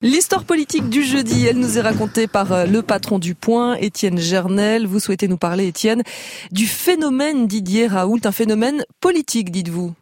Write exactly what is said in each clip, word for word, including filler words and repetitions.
L'histoire politique du jeudi, elle nous est racontée par le patron du Point, Étienne Gernel. Vous souhaitez nous parler, Étienne, du phénomène Didier Raoult, un phénomène politique, dites-vous.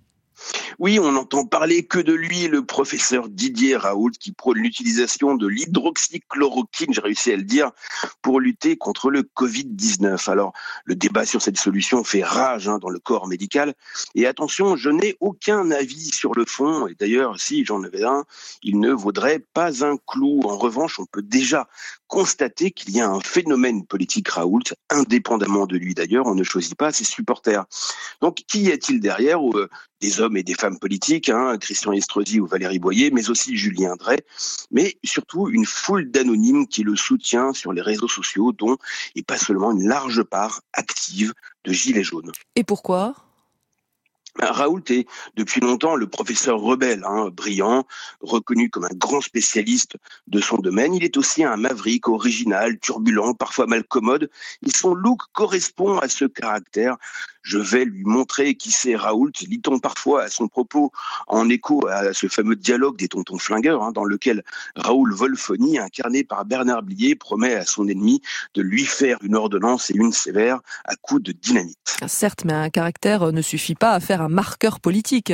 Oui, on n'entend parler que de lui, le professeur Didier Raoult, qui prône l'utilisation de l'hydroxychloroquine, j'ai réussi à le dire, pour lutter contre le covid dix-neuf. Alors, le débat sur cette solution fait rage hein, dans le corps médical. Et attention, je n'ai aucun avis sur le fond. Et d'ailleurs, si j'en avais un, il ne vaudrait pas un clou. En revanche, on peut déjà constater qu'il y a un phénomène politique Raoult, indépendamment de lui d'ailleurs, on ne choisit pas ses supporters. Donc, qui y a-t-il derrière euh, Des hommes et des femmes politiques, hein, Christian Estrosi ou Valérie Boyer, mais aussi Julien Drey, mais surtout une foule d'anonymes qui le soutient sur les réseaux sociaux, dont, et pas seulement, une large part active de gilets jaunes. Et pourquoi ? Raoult est depuis longtemps le professeur rebelle, hein, brillant, reconnu comme un grand spécialiste de son domaine. Il est aussi un maverick original, turbulent, parfois malcommode. Et son look correspond à ce caractère. Je vais lui montrer qui c'est Raoult, lit-on parfois à son propos en écho à ce fameux dialogue des tontons flingueurs, hein, dans lequel Raoul Wolfoni, incarné par Bernard Blier, promet à son ennemi de lui faire une ordonnance et une sévère à coups de dynamite. Certes, mais un caractère ne suffit pas à faire un marqueur politique.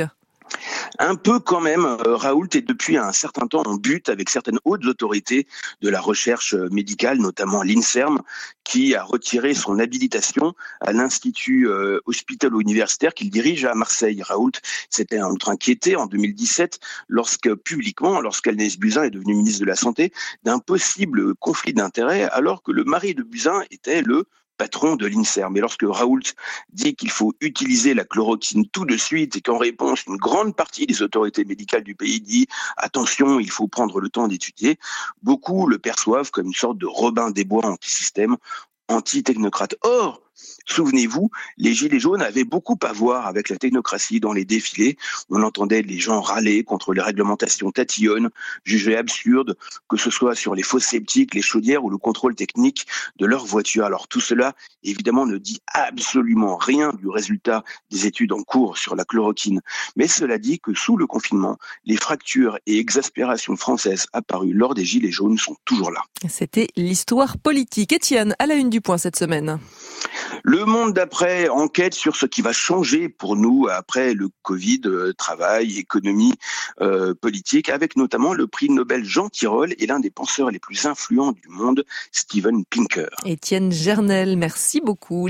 Un peu quand même, Raoult est depuis un certain temps en butte avec certaines hautes autorités de la recherche médicale, notamment l'INSERM, qui a retiré son habilitation à l'Institut euh, hospitalo-universitaire qu'il dirige à Marseille. Raoult s'était un autre inquiété en deux mille dix-sept, lorsque publiquement, lorsqu'Agnès Buzyn est devenue ministre de la Santé, d'un possible conflit d'intérêts, alors que le mari de Buzyn était le patron de l'INSERM. Mais lorsque Raoult dit qu'il faut utiliser la chloroquine tout de suite et qu'en réponse, une grande partie des autorités médicales du pays dit « attention, il faut prendre le temps d'étudier », beaucoup le perçoivent comme une sorte de Robin des Bois anti-système, anti-technocrate. Or, souvenez-vous, les Gilets jaunes avaient beaucoup à voir avec la technocratie dans les défilés. On entendait les gens râler contre les réglementations tatillonnes, jugées absurdes, que ce soit sur les fosses septiques, les chaudières ou le contrôle technique de leurs voitures. Alors tout cela, évidemment, ne dit absolument rien du résultat des études en cours sur la chloroquine. Mais cela dit que sous le confinement, les fractures et exaspérations françaises apparues lors des Gilets jaunes sont toujours là. C'était l'histoire politique. Étienne, à la une du Point cette semaine. Le Monde d'après enquête sur ce qui va changer pour nous après le Covid, euh, travail, économie, euh, politique, avec notamment le prix Nobel Jean Tirole et l'un des penseurs les plus influents du monde, Steven Pinker. Étienne Gernel, merci beaucoup.